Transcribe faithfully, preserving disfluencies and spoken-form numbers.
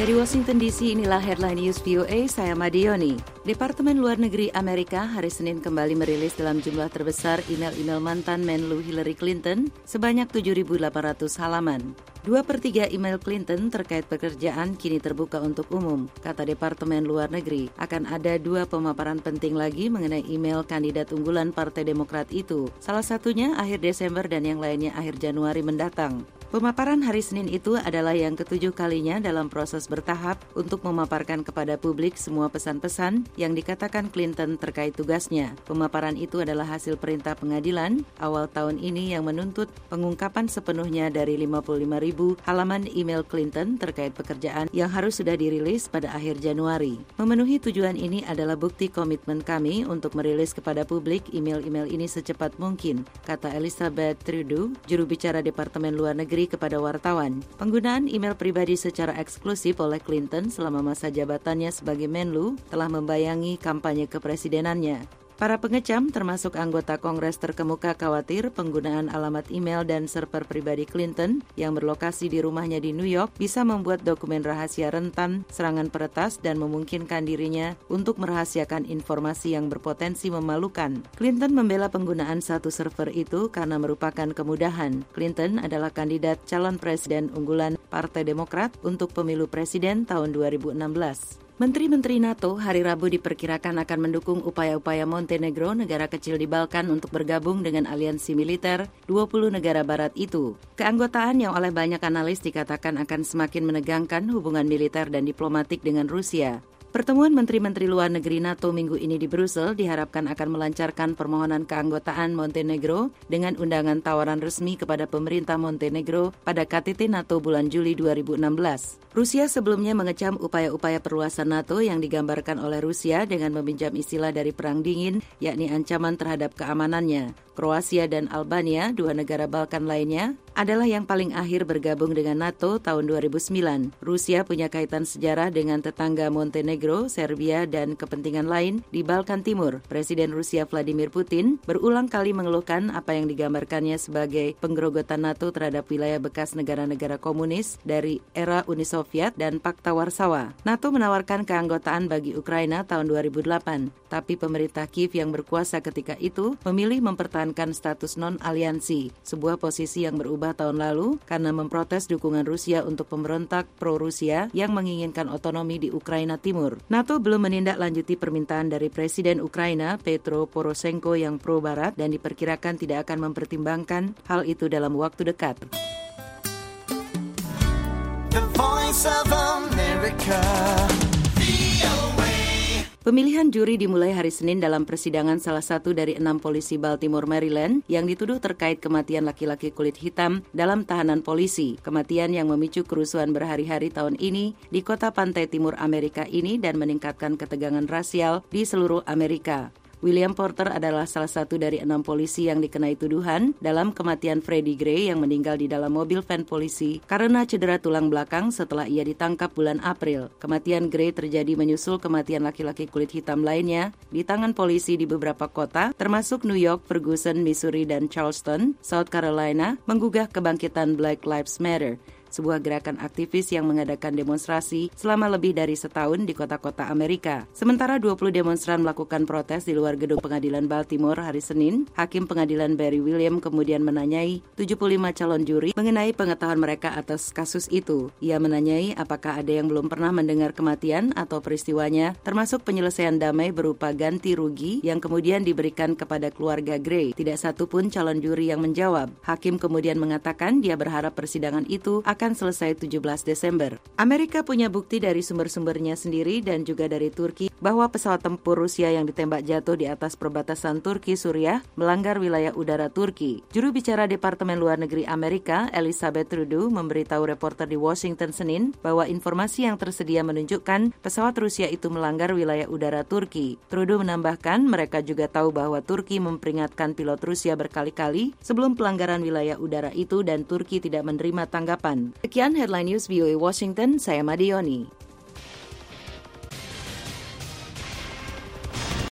Dari Washington D C, inilah Headline News V O A, saya Madioni. Departemen Luar Negeri Amerika hari Senin kembali merilis dalam jumlah terbesar email-email mantan Menlu Hillary Clinton sebanyak tujuh ribu delapan ratus halaman. Dua per tiga email Clinton terkait pekerjaan kini terbuka untuk umum. Kata Departemen Luar Negeri, akan ada dua pemaparan penting lagi mengenai email kandidat unggulan Partai Demokrat itu. Salah satunya akhir Desember dan yang lainnya akhir Januari mendatang. Pemaparan hari Senin itu adalah yang ketujuh kalinya dalam proses bertahap untuk memaparkan kepada publik semua pesan-pesan yang dikatakan Clinton terkait tugasnya. Pemaparan itu adalah hasil perintah pengadilan awal tahun ini yang menuntut pengungkapan sepenuhnya dari lima puluh lima ribu halaman email Clinton terkait pekerjaan yang harus sudah dirilis pada akhir Januari. Memenuhi tujuan ini adalah bukti komitmen kami untuk merilis kepada publik email-email ini secepat mungkin, kata Elizabeth Trudeau, juru bicara Departemen Luar Negeri kepada wartawan. Penggunaan email pribadi secara eksklusif oleh Clinton selama masa jabatannya sebagai Menlu telah membayangi kampanye kepresidenannya. Para pengecam, termasuk anggota Kongres terkemuka, khawatir penggunaan alamat email dan server pribadi Clinton yang berlokasi di rumahnya di New York bisa membuat dokumen rahasia rentan serangan peretas dan memungkinkan dirinya untuk merahasiakan informasi yang berpotensi memalukan. Clinton membela penggunaan satu server itu karena merupakan kemudahan. Clinton adalah kandidat calon presiden unggulan Partai Demokrat untuk pemilu presiden tahun dua ribu enam belas. Menteri-menteri NATO hari Rabu diperkirakan akan mendukung upaya-upaya Montenegro, negara kecil di Balkan, untuk bergabung dengan aliansi militer dua puluh negara barat itu. Keanggotaan yang oleh banyak analis dikatakan akan semakin menegangkan hubungan militer dan diplomatik dengan Rusia. Pertemuan Menteri-Menteri Luar Negeri NATO minggu ini di Brussel diharapkan akan melancarkan permohonan keanggotaan Montenegro dengan undangan tawaran resmi kepada pemerintah Montenegro pada K T T NATO bulan Juli dua ribu enam belas. Rusia sebelumnya mengecam upaya-upaya perluasan NATO yang digambarkan oleh Rusia dengan meminjam istilah dari Perang Dingin, yakni ancaman terhadap keamanannya. Kroasia dan Albania, dua negara Balkan lainnya, adalah yang paling akhir bergabung dengan NATO tahun dua ribu sembilan. Rusia punya kaitan sejarah dengan tetangga Montenegro, Serbia, dan kepentingan lain di Balkan Timur. Presiden Rusia Vladimir Putin berulang kali mengeluhkan apa yang digambarkannya sebagai penggerogotan NATO terhadap wilayah bekas negara-negara komunis dari era Uni Soviet dan Pakta Warsawa. NATO menawarkan keanggotaan bagi Ukraina tahun dua ribu delapan, tapi pemerintah Kiev yang berkuasa ketika itu memilih mempertahankan status non-aliansi, sebuah posisi yang berubah tahun lalu karena memprotes dukungan Rusia untuk pemberontak pro-Rusia yang menginginkan otonomi di Ukraina Timur. NATO belum menindaklanjuti permintaan dari Presiden Ukraina Petro Poroshenko yang pro-Barat dan diperkirakan tidak akan mempertimbangkan hal itu dalam waktu dekat. The Voice of America. Pemilihan juri dimulai hari Senin dalam persidangan salah satu dari enam polisi Baltimore, Maryland yang dituduh terkait kematian laki-laki kulit hitam dalam tahanan polisi. Kematian yang memicu kerusuhan berhari-hari tahun ini di kota pantai timur Amerika ini dan meningkatkan ketegangan rasial di seluruh Amerika. William Porter adalah salah satu dari enam polisi yang dikenai tuduhan dalam kematian Freddie Gray yang meninggal di dalam mobil van polisi karena cedera tulang belakang setelah ia ditangkap bulan April. Kematian Gray terjadi menyusul kematian laki-laki kulit hitam lainnya di tangan polisi di beberapa kota, termasuk New York, Ferguson, Missouri, dan Charleston, South Carolina, menggugah kebangkitan Black Lives Matter, sebuah gerakan aktivis yang mengadakan demonstrasi selama lebih dari setahun di kota-kota Amerika. Sementara dua puluh demonstran melakukan protes di luar gedung pengadilan Baltimore hari Senin, Hakim Pengadilan Barry William kemudian menanyai tujuh puluh lima calon juri mengenai pengetahuan mereka atas kasus itu. Ia menanyai apakah ada yang belum pernah mendengar kematian atau peristiwanya, termasuk penyelesaian damai berupa ganti rugi yang kemudian diberikan kepada keluarga Gray. Tidak satu pun calon juri yang menjawab. Hakim kemudian mengatakan dia berharap persidangan itu akan akan selesai tujuh belas Desember. Amerika punya bukti dari sumber-sumbernya sendiri dan juga dari Turki bahwa pesawat tempur Rusia yang ditembak jatuh di atas perbatasan Turki-Suriah melanggar wilayah udara Turki. Juru bicara Departemen Luar Negeri Amerika, Elizabeth Trudeau, memberitahu reporter di Washington Senin bahwa informasi yang tersedia menunjukkan pesawat Rusia itu melanggar wilayah udara Turki. Trudeau menambahkan mereka juga tahu bahwa Turki memperingatkan pilot Rusia berkali-kali sebelum pelanggaran wilayah udara itu dan Turki tidak menerima tanggapan. Sekian Headline News V O A Washington, saya Madioni.